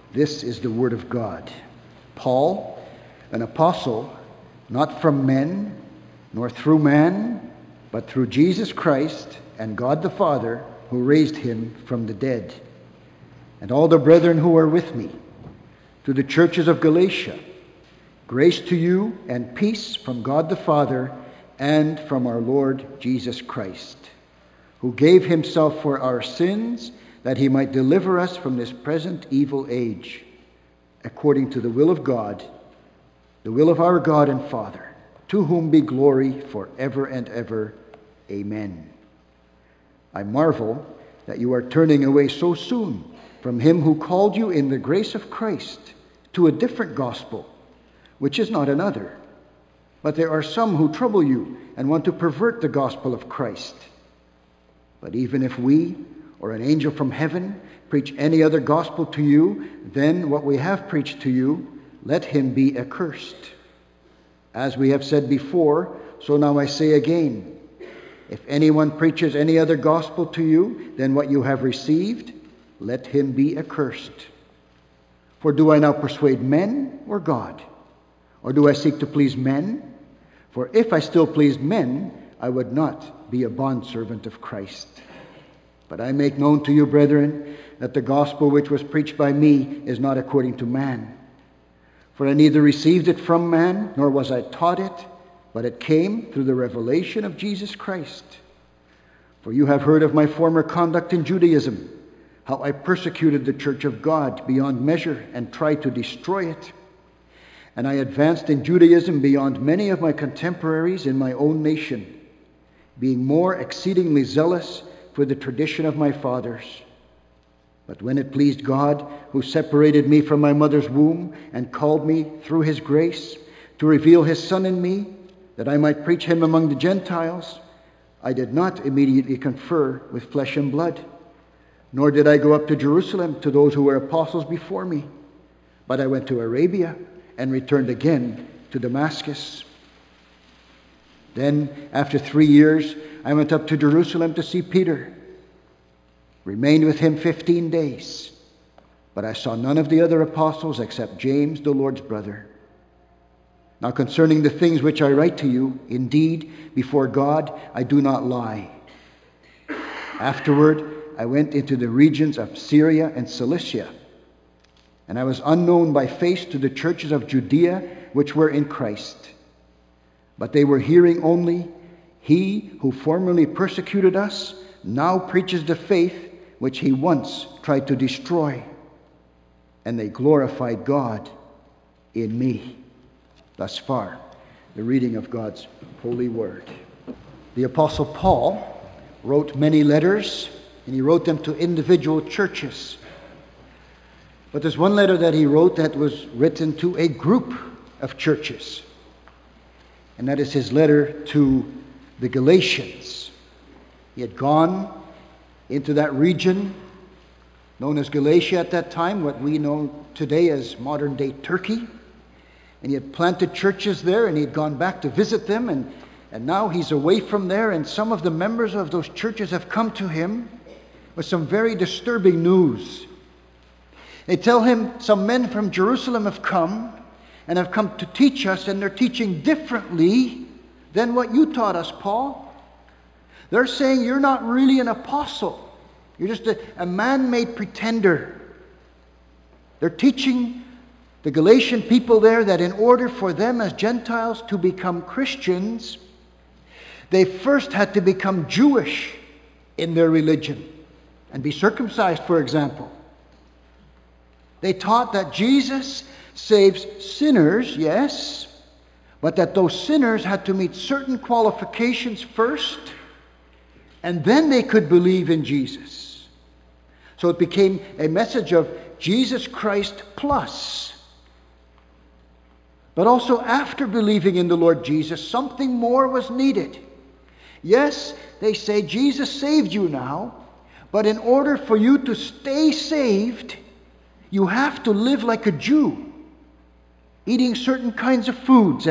This is the word of God. Paul, an apostle, not from men, nor through man, but through Jesus Christ and God the Father, who raised him from the dead. And all the brethren who are with me, to the churches of Galatia, grace to you and peace from God the Father and from our Lord Jesus Christ, who gave himself for our sins, that he might deliver us from this present evil age, according to the will of God, the will of our God and Father, to whom be glory forever and ever. Amen. I marvel that you are turning away so soon from him who called you in the grace of Christ to a different gospel, which is not another. But there are some who trouble you and want to pervert the gospel of Christ. But even if we, or an angel from heaven, preach any other gospel to you than what we have preached to you, let him be accursed. As we have said before, so now I say again, if anyone preaches any other gospel to you than what you have received, let him be accursed. For do I now persuade men or God? Or do I seek to please men? For if I still pleased men, I would not be a bondservant of Christ. But I make known to you, brethren, that the gospel which was preached by me is not according to man. For I neither received it from man, nor was I taught it, but it came through the revelation of Jesus Christ. For you have heard of my former conduct in Judaism, how I persecuted the church of God beyond measure and tried to destroy it. And I advanced in Judaism beyond many of my contemporaries in my own nation, being more exceedingly zealous for the tradition of my fathers. But when it pleased God, who separated me from my mother's womb and called me through his grace to reveal his Son in me, that I might preach him among the Gentiles, I did not immediately confer with flesh and blood, nor did I go up to Jerusalem to those who were apostles before me, but I went to Arabia and returned again to Damascus. Then, after 3 years, I went up to Jerusalem to see Peter, remained with him 15 days, but I saw none of the other apostles except James, the Lord's brother. Now concerning the things which I write to you, indeed, before God I do not lie. Afterward, I went into the regions of Syria and Cilicia, and I was unknown by face to the churches of Judea which were in Christ. But they were hearing only, he who formerly persecuted us now preaches the faith which he once tried to destroy. And they glorified God in me. Thus far, the reading of God's holy word. The Apostle Paul wrote many letters, and he wrote them to individual churches. But there's one letter that he wrote that was written to a group of churches. And that is his letter to the Galatians. He had gone into that region known as Galatia at that time, what we know today as modern-day Turkey. And he had planted churches there, and he had gone back to visit them. And now he's away from there, and some of the members of those churches have come to him with some very disturbing news. They tell him some men from Jerusalem have come to teach us, and they're teaching differently than what you taught us, Paul. They're saying you're not really an apostle. You're just a man-made pretender. They're teaching the Galatian people there that in order for them as Gentiles to become Christians, they first had to become Jewish in their religion and be circumcised, for example. They taught that Jesus saves sinners, yes, but that those sinners had to meet certain qualifications first, and then they could believe in Jesus. So it became a message of Jesus Christ plus. But also after believing in the Lord Jesus, something more was needed. Yes, they say Jesus saved you now, but in order for you to stay saved, you have to live like a Jew, eating certain kinds of foods and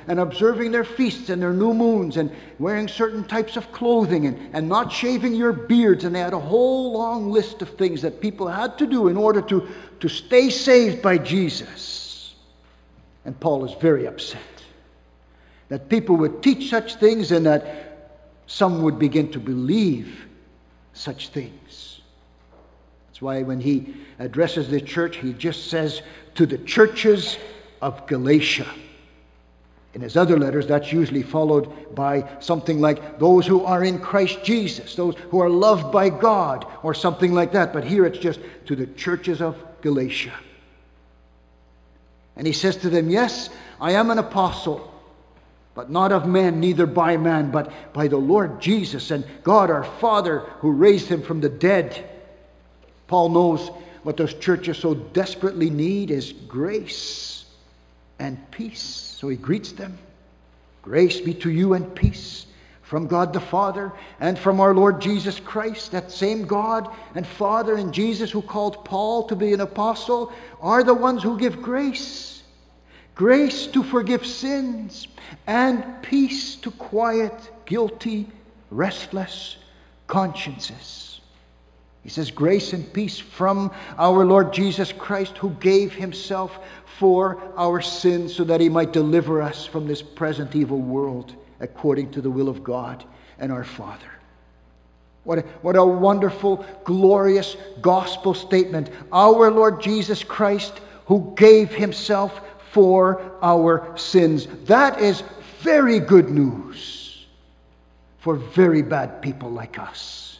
and observing their feasts and their new moons and wearing certain types of clothing and not shaving your beards. And they had a whole long list of things that people had to do in order to stay saved by Jesus. And Paul is very upset that people would teach such things and that some would begin to believe such things. That's why when he addresses the church, he just says, to the churches of Galatia. In his other letters, that's usually followed by something like those who are in Christ Jesus, those who are loved by God, or something like that. But here it's just to the churches of Galatia. And he says to them, yes, I am an apostle, but not of men, neither by man, but by the Lord Jesus and God our Father who raised him from the dead. Paul knows what those churches so desperately need is grace and peace. So he greets them. Grace be to you and peace from God the Father and from our Lord Jesus Christ. That same God and Father and Jesus who called Paul to be an apostle are the ones who give grace. Grace to forgive sins and peace to quiet guilty, restless consciences. He says, grace and peace from our Lord Jesus Christ, who gave himself for our sins so that he might deliver us from this present evil world according to the will of God and our Father. What a wonderful, glorious gospel statement. Our Lord Jesus Christ, who gave himself for our sins. That is very good news for very bad people like us.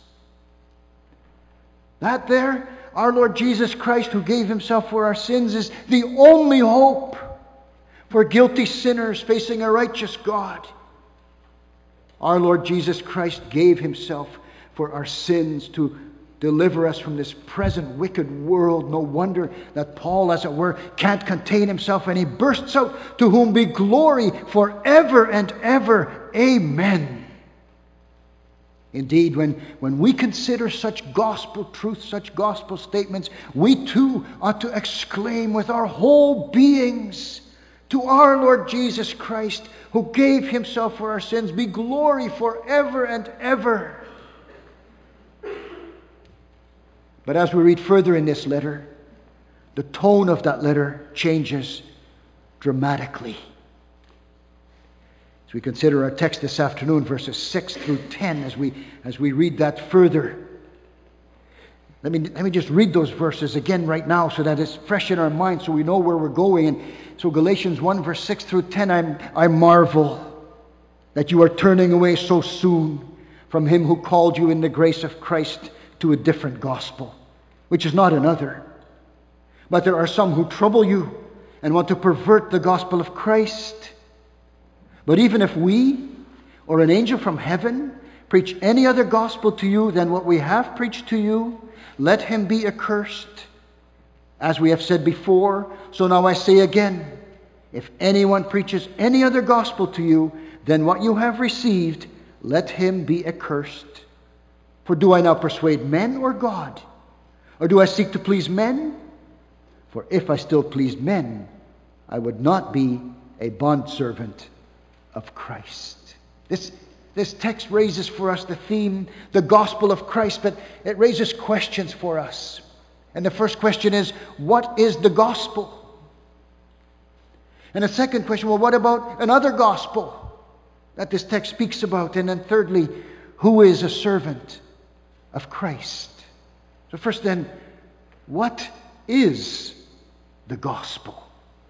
That there, our Lord Jesus Christ, who gave himself for our sins, is the only hope for guilty sinners facing a righteous God. Our Lord Jesus Christ gave himself for our sins to deliver us from this present wicked world. No wonder that Paul, as it were, can't contain himself, and he bursts out, to whom be glory forever and ever. Amen. Indeed, when we consider such gospel truths, such gospel statements, we too ought to exclaim with our whole beings, to our Lord Jesus Christ, who gave himself for our sins, be glory forever and ever. But as we read further in this letter, the tone of that letter changes dramatically. As we consider our text this afternoon, verses 6 through 10, as we read that further, let me just read those verses again right now so that it's fresh in our minds, so we know where we're going. And so Galatians 1, verse 6 through 10, I marvel that you are turning away so soon from him who called you in the grace of Christ to a different gospel, which is not another. But there are some who trouble you and want to pervert the gospel of Christ. But even if we or an angel from heaven preach any other gospel to you than what we have preached to you, let him be accursed. As we have said before, so now I say again, if anyone preaches any other gospel to you than what you have received, let him be accursed. For do I now persuade men or God? Or do I seek to please men? For if I still pleased men, I would not be a bondservant of Christ. This text raises for us the theme, the gospel of Christ, but it raises questions for us. And the first question is, what is the gospel? And the second question, well, what about another gospel that this text speaks about? And then thirdly, who is a servant of Christ? So first then, what is the gospel?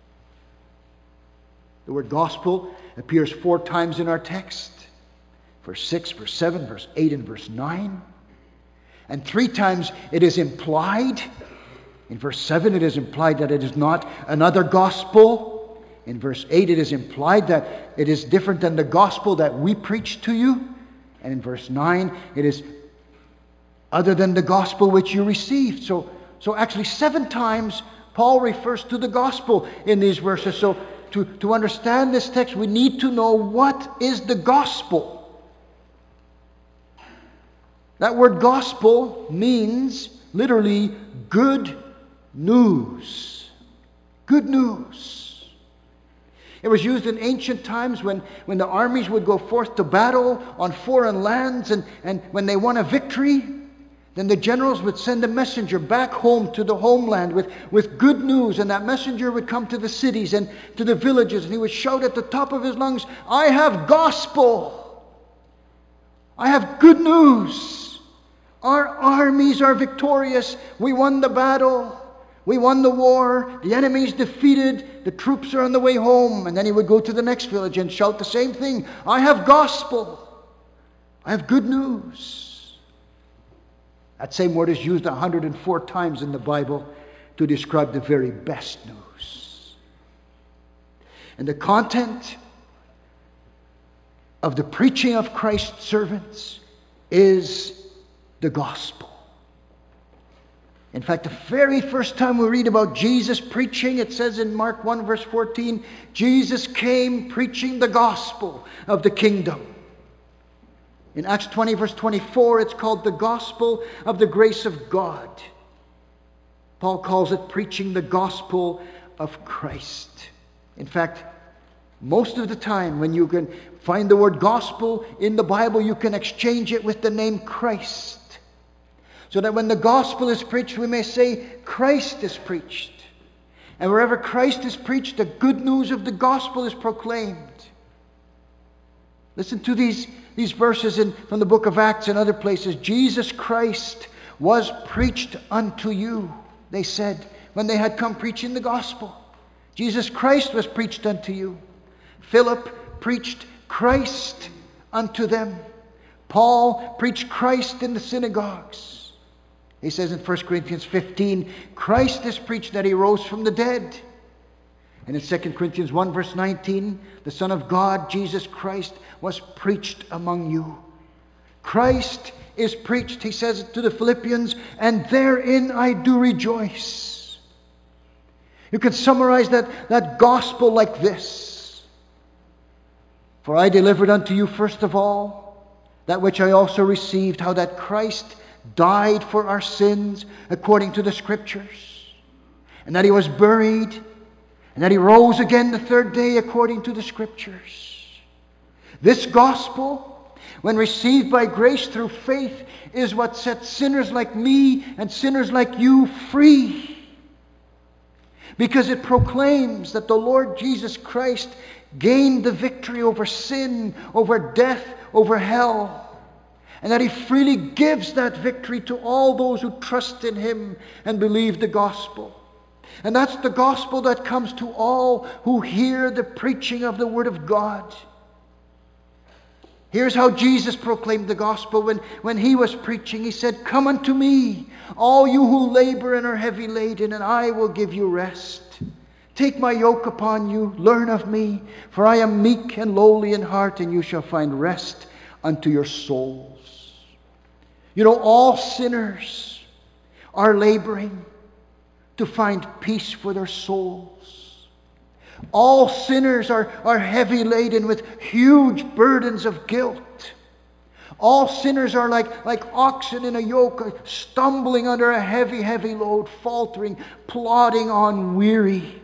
The word gospel appears 4 times in our text. Verse 6, verse 7, verse 8, and verse 9. And 3 times it is implied. In verse 7 it is implied that it is not another gospel. In verse 8 it is implied that it is different than the gospel that we preach to you. And in verse 9 it is other than the gospel which you received. So actually 7 times Paul refers to the gospel in these verses. So to understand this text, we need to know what is the gospel. That word gospel means literally good news. Good news. It was used in ancient times when the armies would go forth to battle on foreign lands, and when they won a victory, then the generals would send a messenger back home to the homeland with good news, and that messenger would come to the cities and to the villages, and he would shout at the top of his lungs, "I have gospel! I have good news! Our armies are victorious. We won the battle. We won the war. The enemy's defeated. The troops are on the way home." And then he would go to the next village and shout the same thing. "I have gospel. I have good news." That same word is used 104 times in the Bible to describe the very best news. And the content of the preaching of Christ's servants is the gospel. In fact, the very first time we read about Jesus preaching, it says in Mark 1 verse 14, Jesus came preaching the gospel of the kingdom. In Acts 20 verse 24, it's called the gospel of the grace of God. Paul calls it preaching the gospel of Christ. In fact, most of the time when you can find the word gospel in the Bible, you can exchange it with the name Christ. So that when the gospel is preached, we may say, Christ is preached. And wherever Christ is preached, the good news of the gospel is proclaimed. Listen to these verses from the book of Acts and other places. Jesus Christ was preached unto you, they said, when they had come preaching the gospel. Jesus Christ was preached unto you. Philip preached Christ unto them. Paul preached Christ in the synagogues. He says in 1 Corinthians 15, Christ is preached that he rose from the dead. And in 2 Corinthians 1 verse 19, the Son of God, Jesus Christ, was preached among you. Christ is preached, he says to the Philippians, and therein I do rejoice. You can summarize that gospel like this. For I delivered unto you first of all that which I also received, how that Christ died for our sins according to the Scriptures, and that he was buried, and that he rose again the third day according to the Scriptures. This gospel, when received by grace through faith, is what sets sinners like me and sinners like you free. Because it proclaims that the Lord Jesus Christ gained the victory over sin, over death, over hell. And that he freely gives that victory to all those who trust in him and believe the gospel. And that's the gospel that comes to all who hear the preaching of the Word of God. Here's how Jesus proclaimed the gospel when he was preaching. He said, "Come unto me, all you who labor and are heavy laden, and I will give you rest. Take my yoke upon you, learn of me, for I am meek and lowly in heart, and you shall find rest unto your souls." You know, all sinners are laboring to find peace for their souls. All sinners are heavy laden with huge burdens of guilt. All sinners are like oxen in a yoke, stumbling under a heavy, heavy load, faltering, plodding on, weary.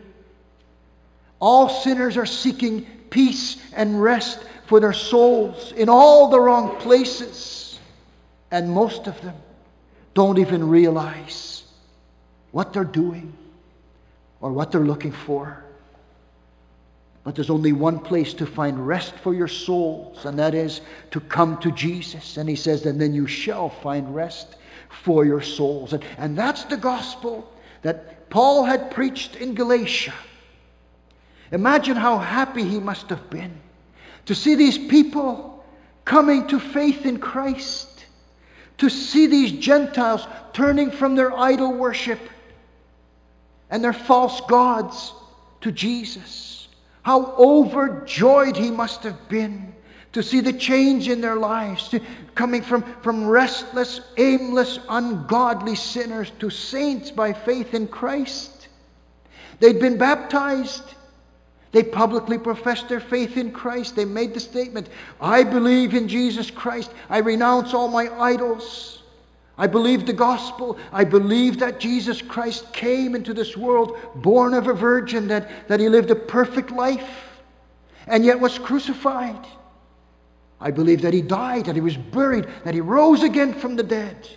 All sinners are seeking peace and rest for their souls in all the wrong places. And most of them don't even realize what they're doing or what they're looking for. But there's only one place to find rest for your souls, and that is to come to Jesus. And he says, and then you shall find rest for your souls. And that's the gospel that Paul had preached in Galatia. Imagine how happy he must have been to see these people coming to faith in Christ, to see these Gentiles turning from their idol worship and their false gods to Jesus. How overjoyed he must have been to see the change in their lives, coming from restless, aimless, ungodly sinners to saints by faith in Christ. They'd been baptized. They publicly professed their faith in Christ. They made the statement, I believe in Jesus Christ. I renounce all my idols. I believe the gospel. I believe that Jesus Christ came into this world born of a virgin, that he lived a perfect life, and yet was crucified. I believe that He died, that He was buried, that He rose again from the dead,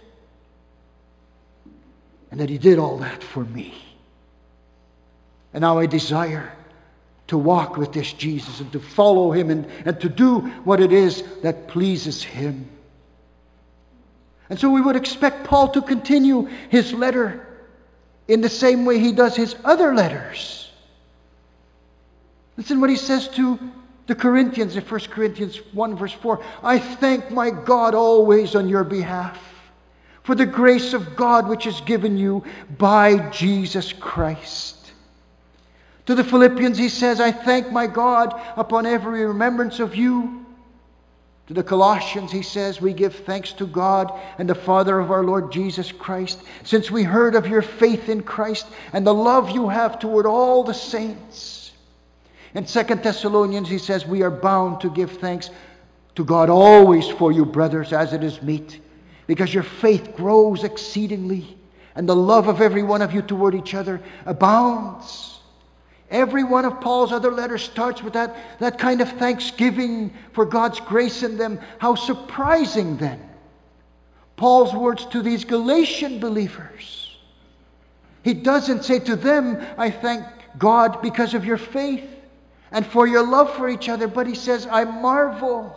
and that He did all that for me. And now I desire to walk with this Jesus and to follow Him and to do what it is that pleases Him. And so we would expect Paul to continue his letter in the same way he does his other letters. Listen what he says to the Corinthians in 1 Corinthians 1 verse 4. I thank my God always on your behalf for the grace of God which is given you by Jesus Christ. To the Philippians he says, I thank my God upon every remembrance of you. To the Colossians he says, we give thanks to God and the Father of our Lord Jesus Christ, since we heard of your faith in Christ and the love you have toward all the saints. In 2 Thessalonians he says, we are bound to give thanks to God always for you, brothers, as it is meet, because your faith grows exceedingly, and the love of every one of you toward each other abounds. Every one of Paul's other letters starts with that kind of thanksgiving for God's grace in them. How surprising then, Paul's words to these Galatian believers. He doesn't say to them, I thank God because of your faith and for your love for each other, but he says, I marvel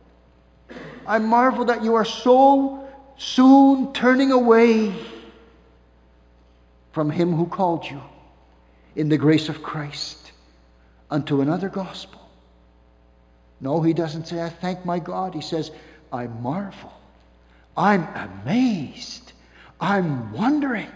that you are so soon turning away from Him who called you in the grace of Christ unto another gospel. No, he doesn't say, I thank my God. He says, I marvel. I'm amazed. I'm wondering.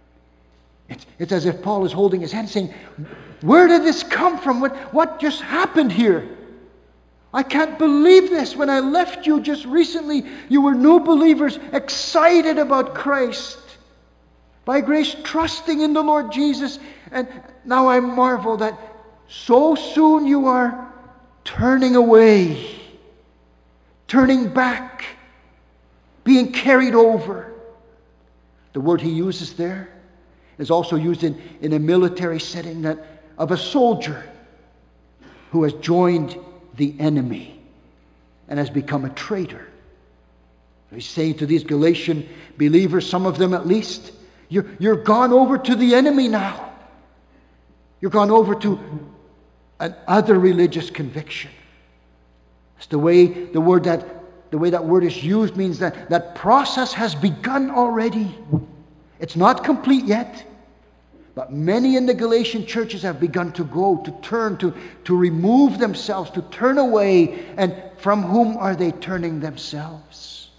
It's as if Paul is holding his hand saying, where did this come from? What just happened here? I can't believe this. When I left you just recently, you were new believers, excited about Christ. By grace, trusting in the Lord Jesus. And now I marvel that so soon you are turning away, turning back, being carried over. The word he uses there is also used in a military setting that of a soldier who has joined the enemy and has become a traitor. He's saying to these Galatian believers, some of them at least, you're gone over to the enemy now. You're gone over to another religious conviction. It's the way that word is used means that process has begun already. It's not complete yet. But many in the Galatian churches have begun to go, to turn, to remove themselves, to turn away. And from whom are they turning themselves?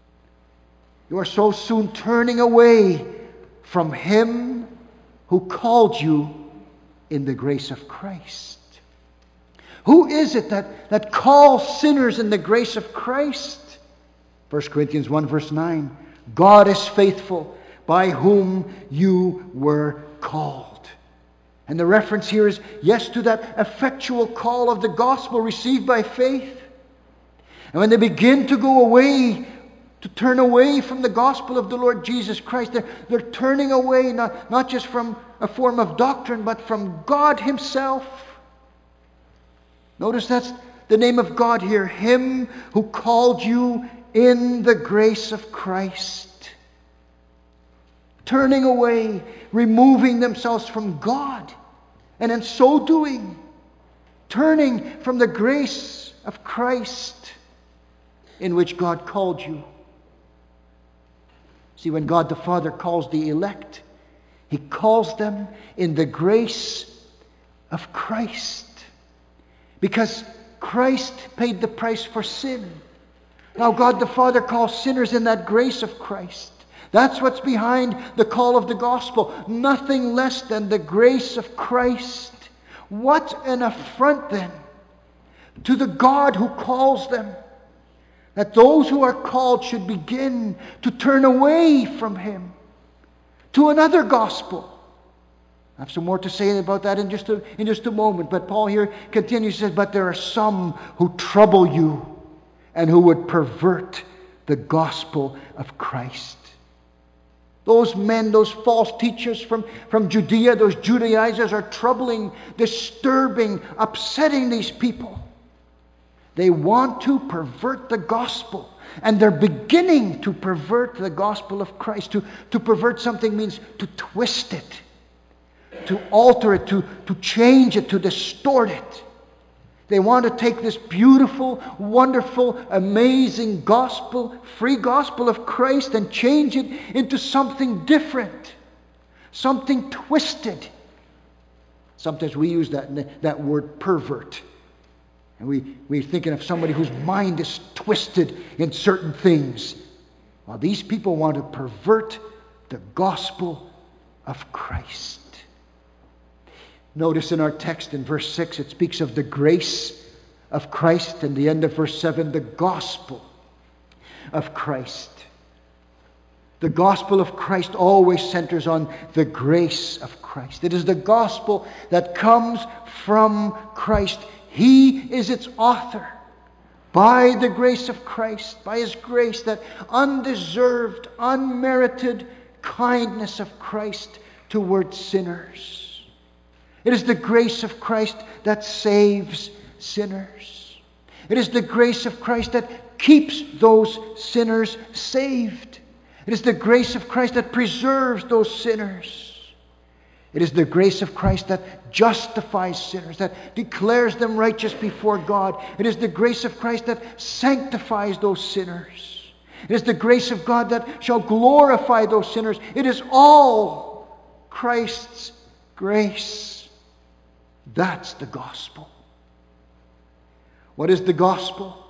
You are so soon turning away from Him who called you in the grace of Christ. Who is it that calls sinners in the grace of Christ? 1 Corinthians 1 verse 9. God is faithful, by whom you were called. And the reference here is, yes, to that effectual call of the gospel received by faith. And when they begin to go away, to turn away from the gospel of the Lord Jesus Christ, they're turning away not just from a form of doctrine, but from God Himself. Notice that's the name of God here, Him who called you in the grace of Christ. Turning away, removing themselves from God, and in so doing, turning from the grace of Christ in which God called you. See, when God the Father calls the elect, He calls them in the grace of Christ. Because Christ paid the price for sin. Now God the Father calls sinners in that grace of Christ. That's what's behind the call of the gospel. Nothing less than the grace of Christ. What an affront then to the God who calls them, that those who are called should begin to turn away from Him to another gospel. I have some more to say about that in just a moment. But Paul here continues, says, but there are some who trouble you and who would pervert the gospel of Christ. Those men, those false teachers from Judea, those Judaizers are troubling, disturbing, upsetting these people. They want to pervert the gospel. And they're beginning to pervert the gospel of Christ. To pervert something means to twist it, to alter it, to change it, to distort it. They want to take this beautiful, wonderful, amazing gospel, free gospel of Christ, and change it into something different, something twisted. Sometimes we use that word pervert. And we're thinking of somebody whose mind is twisted in certain things. Well, these people want to pervert the gospel of Christ. Notice in our text in verse 6, it speaks of the grace of Christ, and the end of verse 7, the gospel of Christ. The gospel of Christ always centers on the grace of Christ. It is the gospel that comes from Christ. He is its author. By the grace of Christ, by His grace, that undeserved, unmerited kindness of Christ toward sinners. It is the grace of Christ that saves sinners. It is the grace of Christ that keeps those sinners saved. It is the grace of Christ that preserves those sinners. It is the grace of Christ that justifies sinners, that declares them righteous before God. It is the grace of Christ that sanctifies those sinners. It is the grace of God that shall glorify those sinners. It is all Christ's grace. That's the gospel. What is the gospel?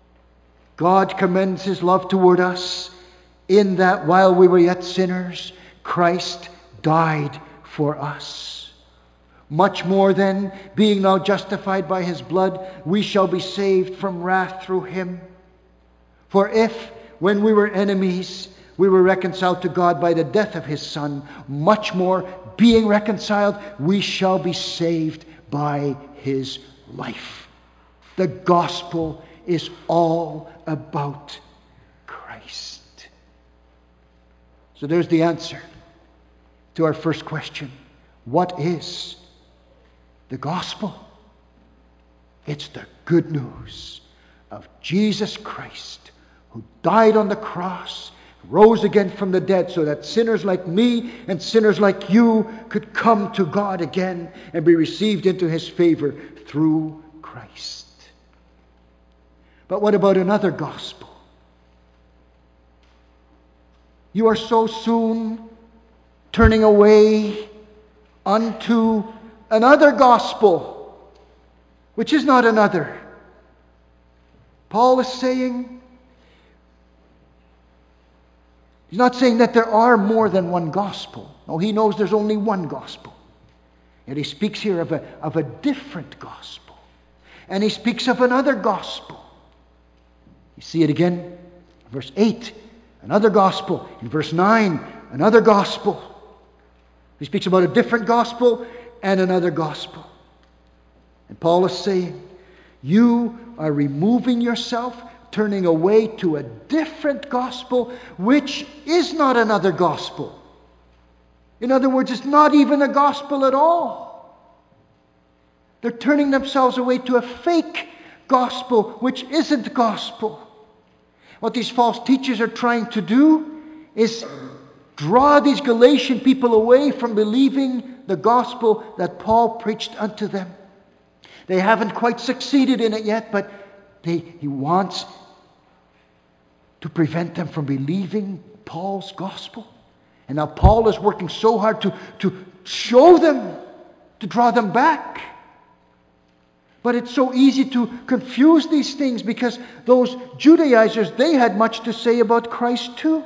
God commends His love toward us in that while we were yet sinners, Christ died for us. Much more then, being now justified by His blood, we shall be saved from wrath through Him. For if, when we were enemies, we were reconciled to God by the death of His Son, much more, being reconciled, we shall be saved by His life. The gospel is all about Christ. So there's the answer to our first question. What is the gospel? It's the good news of Jesus Christ, who died on the cross, rose again from the dead, so that sinners like me and sinners like you could come to God again and be received into His favor through Christ. But what about another gospel? You are so soon turning away unto another gospel, which is not another. Paul is saying, he's not saying that there are more than one gospel. No, he knows there's only one gospel. And he speaks here of a different gospel. And he speaks of another gospel. You see it again, verse 8, another gospel. In verse 9, another gospel. He speaks about a different gospel and another gospel. And Paul is saying, you are removing yourself, turning away to a different gospel, which is not another gospel. In other words, it's not even a gospel at all. They're turning themselves away to a fake gospel, which isn't gospel. What these false teachers are trying to do is draw these Galatian people away from believing the gospel that Paul preached unto them. They haven't quite succeeded in it yet, but he wants to prevent them from believing Paul's gospel. And now Paul is working so hard to show them, to draw them back. But it's so easy to confuse these things because those Judaizers, they had much to say about Christ too.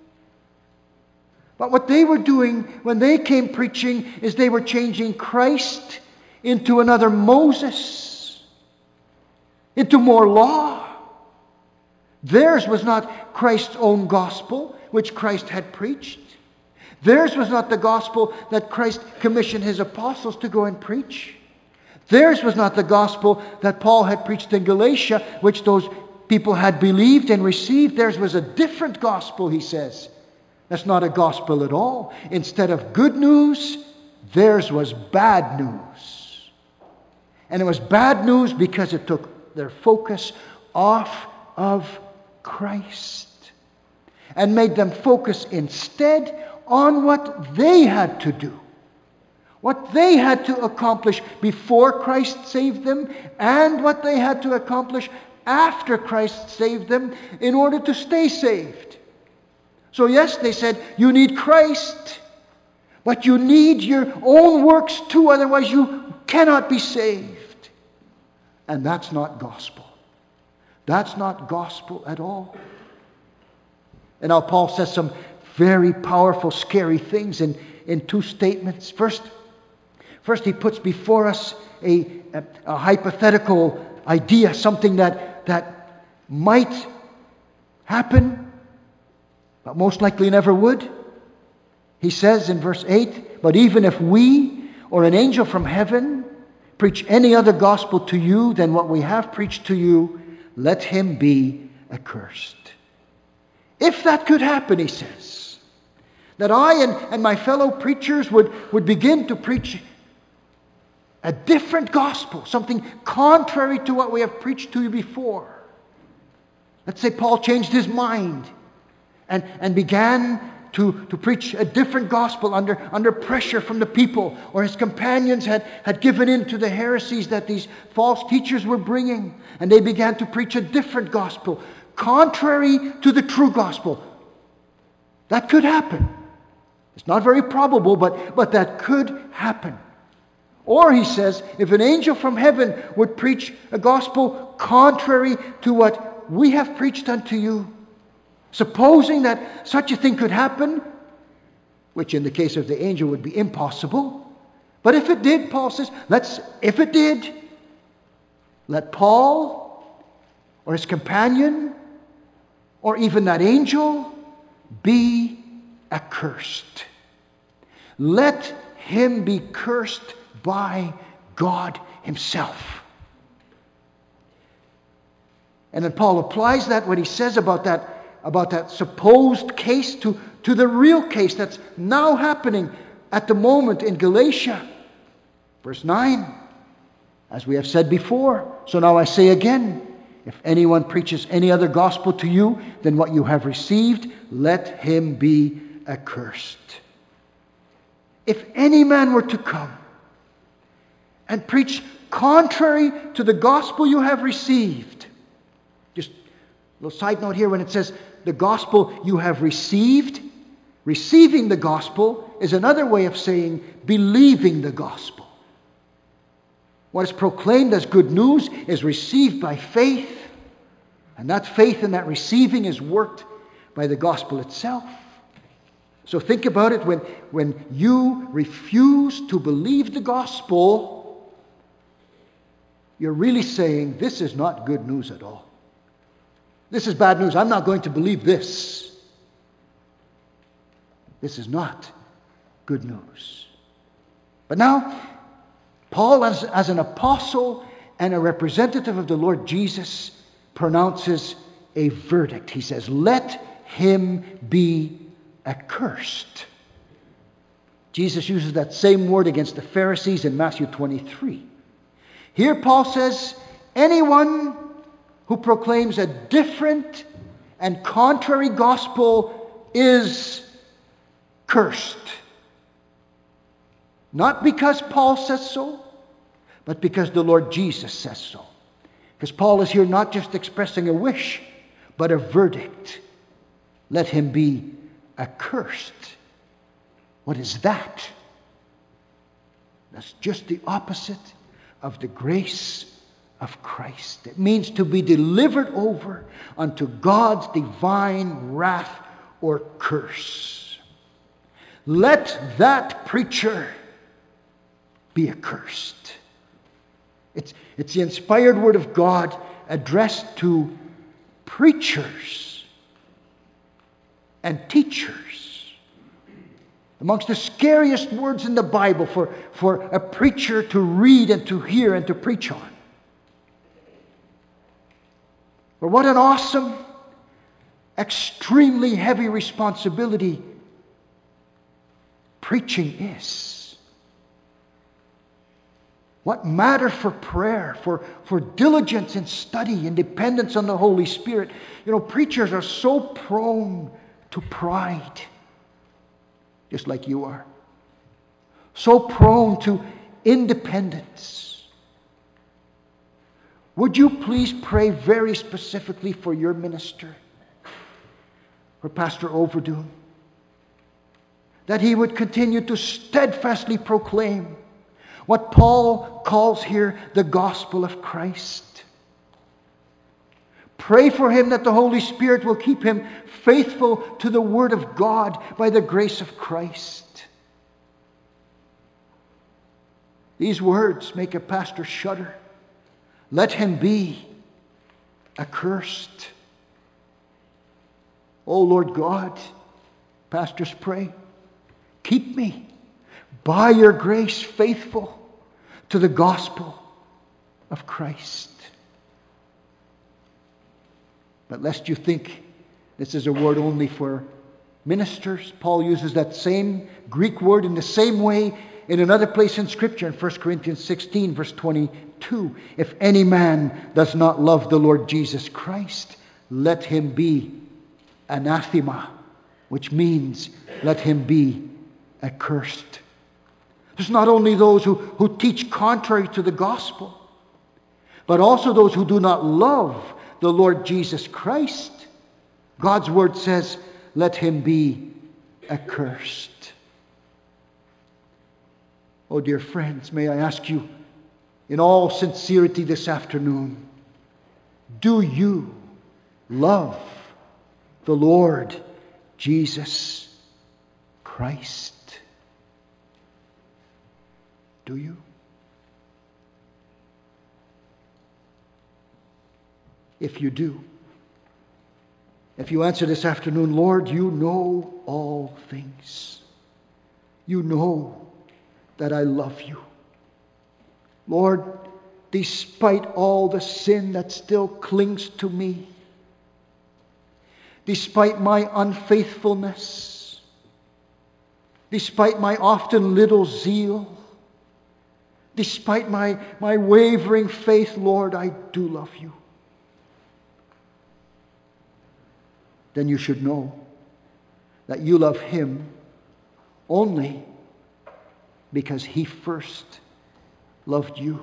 But what they were doing when they came preaching is they were changing Christ into another Moses, into more law. Theirs was not Christ's own gospel, which Christ had preached. Theirs was not the gospel that Christ commissioned His apostles to go and preach. Theirs was not the gospel that Paul had preached in Galatia, which those people had believed and received. Theirs was a different gospel, he says. That's not a gospel at all. Instead of good news, theirs was bad news. And it was bad news because it took their focus off of Christ and made them focus instead on what they had to do, what they had to accomplish before Christ saved them, and what they had to accomplish after Christ saved them in order to stay saved. So yes, they said, you need Christ, but you need your own works too, otherwise you cannot be saved. And that's not gospel. That's not gospel at all. And now Paul says some very powerful, scary things in two statements. First, he puts before us a hypothetical idea, something that might happen, but most likely never would. He says in verse 8, but even if we or an angel from heaven preach any other gospel to you than what we have preached to you, let him be accursed. If that could happen, he says, that I and my fellow preachers would begin to preach a different gospel, something contrary to what we have preached to you before. Let's say Paul changed his mind and began to preach a different gospel under pressure from the people, or his companions had given in to the heresies that these false teachers were bringing, and they began to preach a different gospel, contrary to the true gospel. That could happen. It's not very probable, but that could happen. Or, he says, if an angel from heaven would preach a gospel contrary to what we have preached unto you, supposing that such a thing could happen, which in the case of the angel would be impossible, but if it did, Paul says, if it did, let Paul or his companion or even that angel be accursed. Let him be cursed by God himself. And then Paul applies that, what he says about that supposed case to the real case that's now happening at the moment in Galatia. Verse 9, as we have said before, so now I say again, if anyone preaches any other gospel to you than what you have received, let him be accursed. If any man were to come and preach contrary to the gospel you have received, just a little side note here, when it says the gospel you have received, receiving the gospel is another way of saying believing the gospel. What is proclaimed as good news is received by faith, and that faith and that receiving is worked by the gospel itself. So think about it, when you refuse to believe the gospel, you're really saying, this is not good news at all. This is bad news. I'm not going to believe this. This is not good news. But now, Paul, as an apostle and a representative of the Lord Jesus, pronounces a verdict. He says, let him be accursed. Jesus uses that same word against the Pharisees in Matthew 23. Here Paul says, anyone who proclaims a different and contrary gospel is cursed. Not because Paul says so, but because the Lord Jesus says so. Because Paul is here not just expressing a wish, but a verdict. Let him be accursed. What is that? That's just the opposite of the grace of Christ. It means to be delivered over unto God's divine wrath or curse. Let that preacher be accursed. It's the inspired word of God addressed to preachers and teachers. Amongst the scariest words in the Bible for a preacher to read and to hear and to preach on. But what an awesome, extremely heavy responsibility preaching is. What matter for prayer, for diligence in study and dependence on the Holy Spirit. Preachers are so prone to pride, just like you are. So prone to independence. Would you please pray very specifically for your minister, for Pastor Overdoom, that he would continue to steadfastly proclaim what Paul calls here the gospel of Christ. Pray for him that the Holy Spirit will keep him faithful to the Word of God by the grace of Christ. These words make a pastor shudder. Let him be accursed. Oh Lord God, pastors pray, keep me by your grace faithful to the gospel of Christ. But lest you think this is a word only for ministers, Paul uses that same Greek word in the same way in another place in Scripture, in 1 Corinthians 16, verse 22. If any man does not love the Lord Jesus Christ, let him be anathema, which means let him be accursed. There's not only those who teach contrary to the gospel, but also those who do not love the Lord Jesus Christ. God's word says, let him be accursed. Oh, dear friends, may I ask you in all sincerity this afternoon, do you love the Lord Jesus Christ? Do you? If you do, if you answer this afternoon, Lord, you know all things. You know that I love you. Lord, despite all the sin that still clings to me, despite my unfaithfulness, despite my often little zeal, despite my wavering faith, Lord, I do love you. Then you should know that you love him only because he first loved you.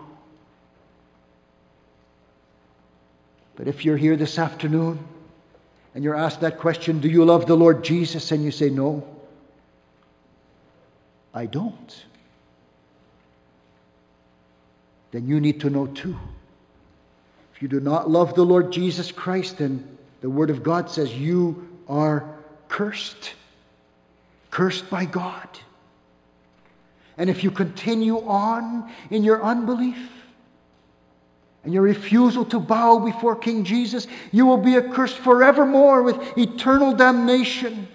But if you're here this afternoon and you're asked that question, do you love the Lord Jesus? And you say, no, I don't. Then you need to know too. If you do not love the Lord Jesus Christ, then the Word of God says you are cursed. Cursed by God. And if you continue on in your unbelief and your refusal to bow before King Jesus, you will be accursed forevermore with eternal damnation.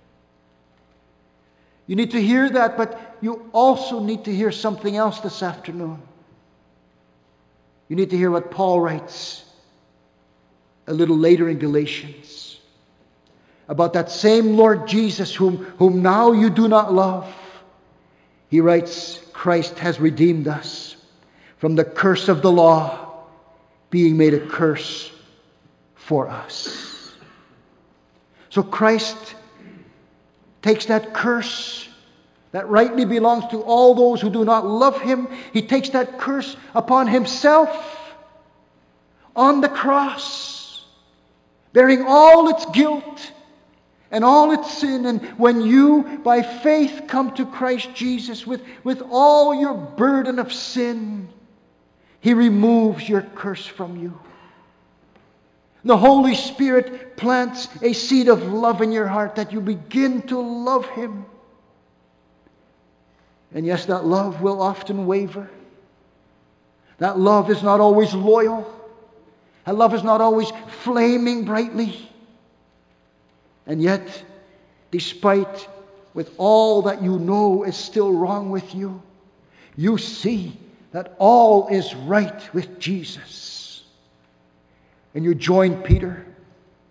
You need to hear that, but you also need to hear something else this afternoon. You need to hear what Paul writes a little later in Galatians about that same Lord Jesus whom now you do not love. He writes, Christ has redeemed us from the curse of the law, being made a curse for us. So Christ takes that curse that rightly belongs to all those who do not love him. He takes that curse upon himself on the cross, bearing all its guilt and all its sin. And when you, by faith, come to Christ Jesus with all your burden of sin, he removes your curse from you. The Holy Spirit plants a seed of love in your heart that you begin to love him. And yes, that love will often waver. That love is not always loyal. That love is not always flaming brightly. And yet, despite with all that you know is still wrong with you, you see that all is right with Jesus. And you join Peter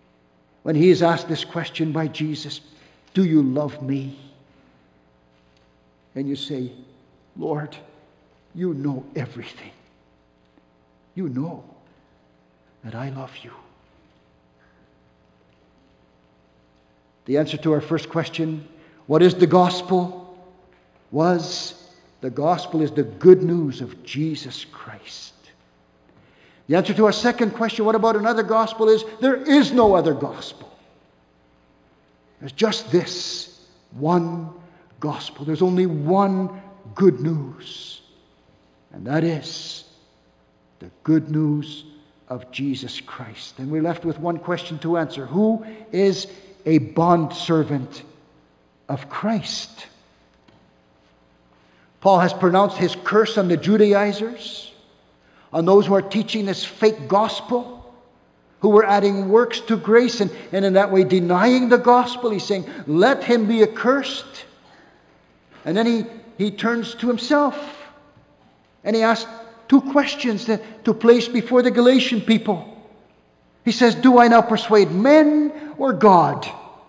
when he is asked this question by Jesus, do you love me? and you say, Lord, you know everything. You know that I love you. The answer to our first question, what is the gospel? The gospel is the good news of Jesus Christ. The answer to our second question, what about another gospel, is there is no other gospel. There's just this one gospel. There's only one good news. And that is the good news of Jesus Christ. And we're left with one question to answer. Who is a bondservant of Christ? Paul has pronounced his curse on the Judaizers, on those who are teaching this fake gospel, who were adding works to grace and in that way denying the gospel. He's saying, let him be accursed. And then he turns to himself and he asks two questions to place before the Galatian people. He says, do I now persuade men or God?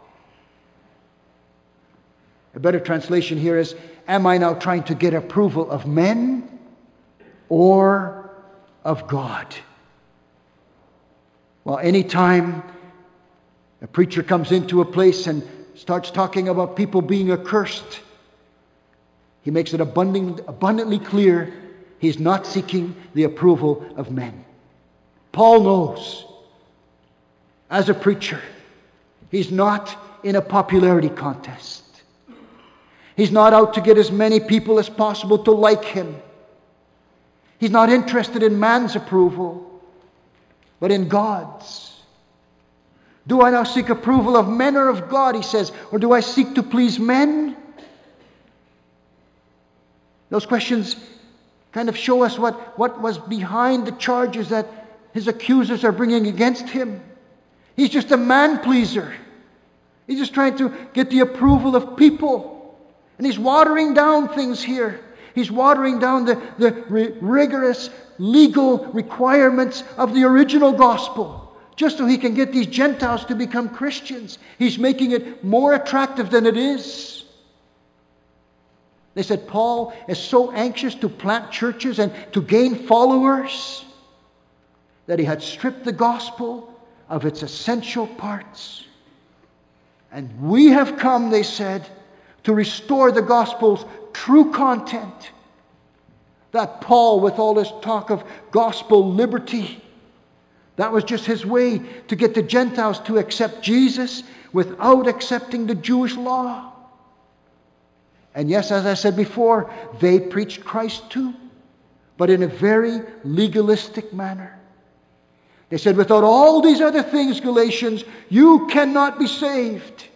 A better translation here is, am I now trying to get approval of men or of God? Well, anytime a preacher comes into a place and starts talking about people being accursed, he makes it abundantly clear he's not seeking the approval of men. Paul knows, as a preacher, he's not in a popularity contest. He's not out to get as many people as possible to like him. He's not interested in man's approval, but in God's. Do I now seek approval of men or of God, he says, or do I seek to please men? Those questions kind of show us what was behind the charges that his accusers are bringing against him. He's just a man-pleaser. He's just trying to get the approval of people. And he's watering down things here. He's watering down the rigorous legal requirements of the original gospel, just so he can get these Gentiles to become Christians. He's making it more attractive than it is. They said Paul is so anxious to plant churches and to gain followers that he had stripped the gospel of its essential parts. And we have come, they said, to restore the gospel's true content. That Paul, with all his talk of gospel liberty, that was just his way to get the Gentiles to accept Jesus without accepting the Jewish law. And yes, as I said before, they preached Christ too, but in a very legalistic manner. They said, without all these other things, Galatians, you cannot be saved.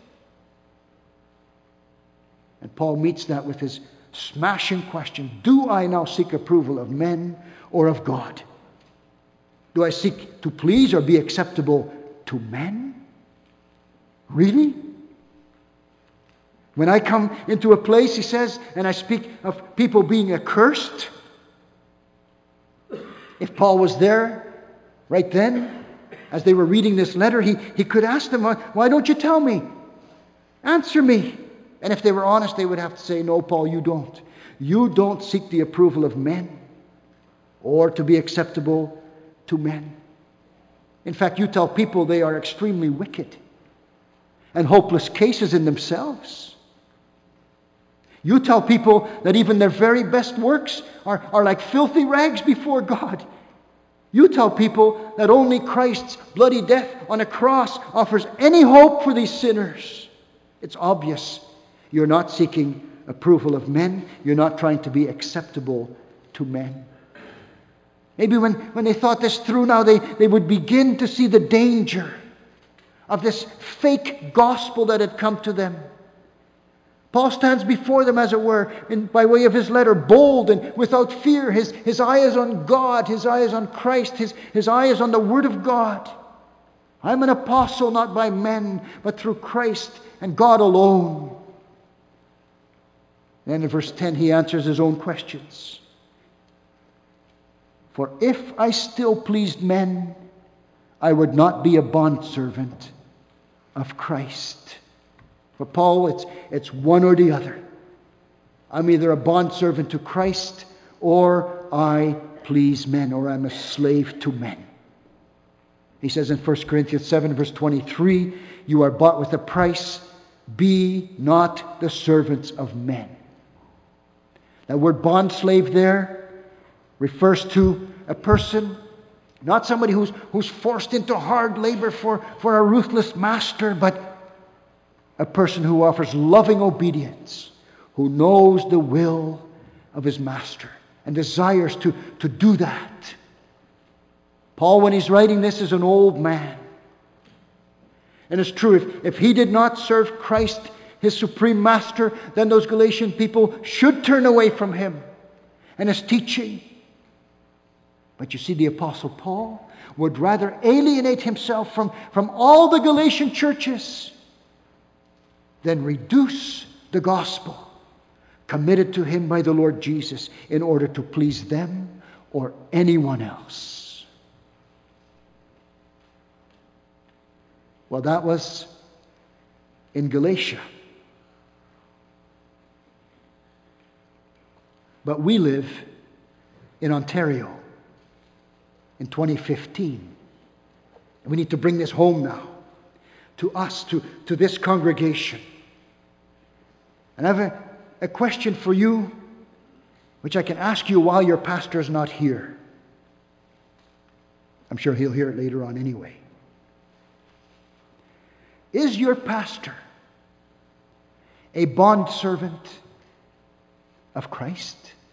And Paul meets that with his smashing question, do I now seek approval of men or of God? Do I seek to please or be acceptable to men? Really? When I come into a place, he says, and I speak of people being accursed, if Paul was there right then, as they were reading this letter, he could ask them, why don't you tell me? Answer me. And if they were honest, they would have to say, no, Paul, you don't. You don't seek the approval of men or to be acceptable to men. In fact, you tell people they are extremely wicked and hopeless cases in themselves. You tell people that even their very best works are like filthy rags before God. You tell people that only Christ's bloody death on a cross offers any hope for these sinners. It's obvious. You're not seeking approval of men. You're not trying to be acceptable to men. Maybe when they thought this through now, they would begin to see the danger of this fake gospel that had come to them. Paul stands before them, as it were, by way of his letter, bold and without fear. His eye is on God. His eye is on Christ. His eye is on the Word of God. I'm an apostle not by men, but through Christ and God alone. Then in verse 10, he answers his own questions. For if I still pleased men, I would not be a bondservant of Christ. For Paul, it's one or the other. I'm either a bondservant to Christ or I please men, or I'm a slave to men. He says in 1 Corinthians 7, verse 23, you are bought with a price. Be not the servants of men. That word bondslave there refers to a person, not somebody who's forced into hard labor for a ruthless master, but a person who offers loving obedience, who knows the will of his master and desires to do that. Paul, when he's writing this, is an old man. And it's true, if he did not serve Christ, his supreme master, then those Galatian people should turn away from him and his teaching. But you see, the Apostle Paul would rather alienate himself from all the Galatian churches than reduce the gospel committed to him by the Lord Jesus in order to please them or anyone else. Well, that was in Galatia. But we live in Ontario in 2015. And we need to bring this home now to us, to this congregation. And I have a question for you, which I can ask you while your pastor is not here. I'm sure he'll hear it later on anyway. Is your pastor a bondservant of Christ?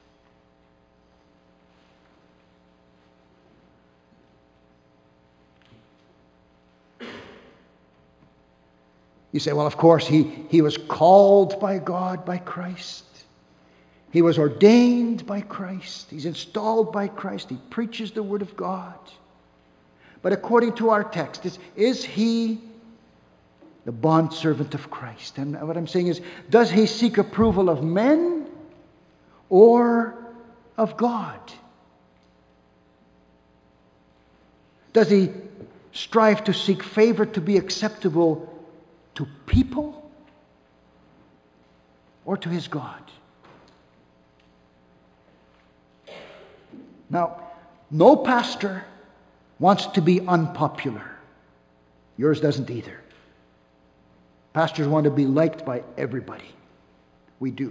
You say, well, of course, he was called by God, by Christ. He was ordained by Christ. He's installed by Christ. He preaches the Word of God. But according to our text, is he the bondservant of Christ? And what I'm saying is, does he seek approval of men or of God? Does he strive to seek favor to be acceptable to people or to his God? Now, no pastor wants to be unpopular. Yours doesn't either. Pastors want to be liked by everybody. We do.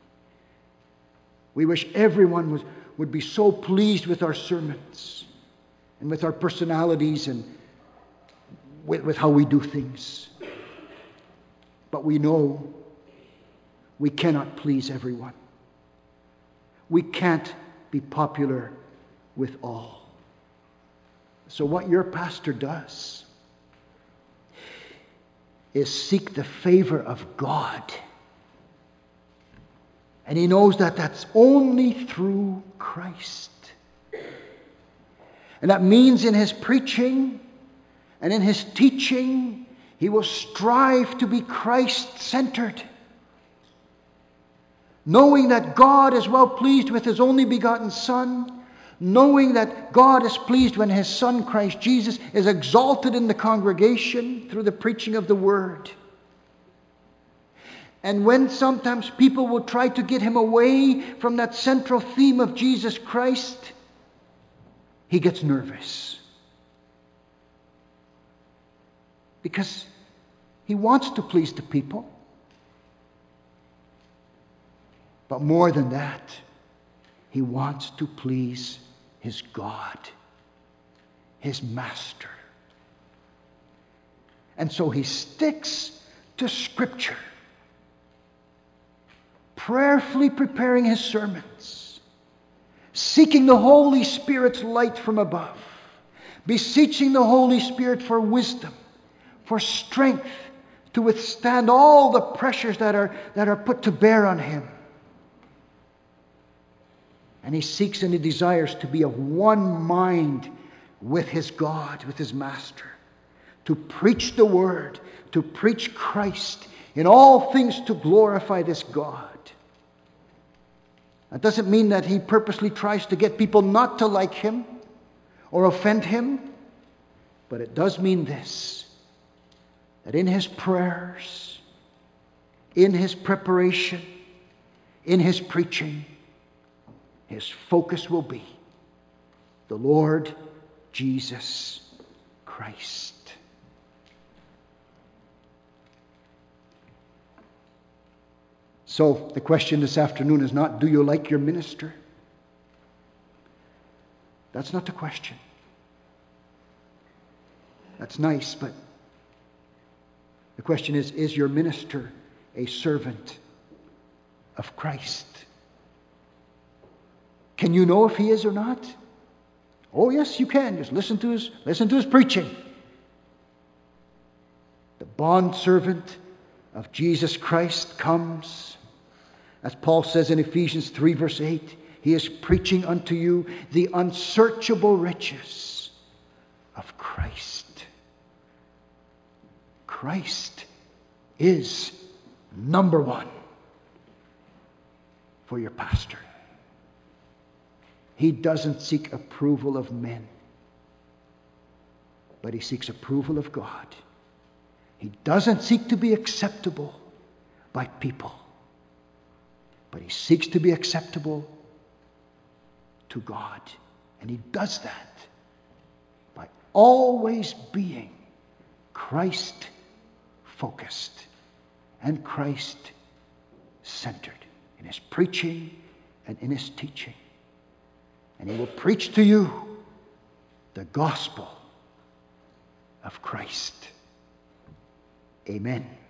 We wish everyone would be so pleased with our sermons and with our personalities and with how we do things. But we know we cannot please everyone. We can't be popular with all. So what your pastor does is seek the favor of God. And he knows that that's only through Christ. And that means in his preaching and in his teaching, he will strive to be Christ-centered, knowing that God is well pleased with his only begotten Son, knowing that God is pleased when his Son, Christ Jesus, is exalted in the congregation through the preaching of the Word. And when sometimes people will try to get him away from that central theme of Jesus Christ, he gets nervous. Because he wants to please the people. But more than that, he wants to please his God, his master. And so he sticks to Scripture, prayerfully preparing his sermons, seeking the Holy Spirit's light from above, beseeching the Holy Spirit for wisdom, for strength to withstand all the pressures that are put to bear on him. And he seeks and he desires to be of one mind with his God, with his Master, to preach the Word, to preach Christ, in all things to glorify this God. That doesn't mean that he purposely tries to get people not to like him or offend him, but it does mean this, that in his prayers, in his preparation, in his preaching, his focus will be the Lord Jesus Christ. So the question this afternoon is not, do you like your minister? That's not the question. That's nice, but the question is your minister a servant of Christ? Can you know if he is or not? Oh yes, you can. Just listen to his preaching. The bondservant of Jesus Christ comes. As Paul says in Ephesians 3 verse 8, he is preaching unto you the unsearchable riches of Christ. Christ is number one for your pastor. He doesn't seek approval of men, but he seeks approval of God. He doesn't seek to be acceptable by people, but he seeks to be acceptable to God. And he does that by always being Christ-focused and Christ-centered in his preaching and in his teaching. And he will preach to you the gospel of Christ. Amen.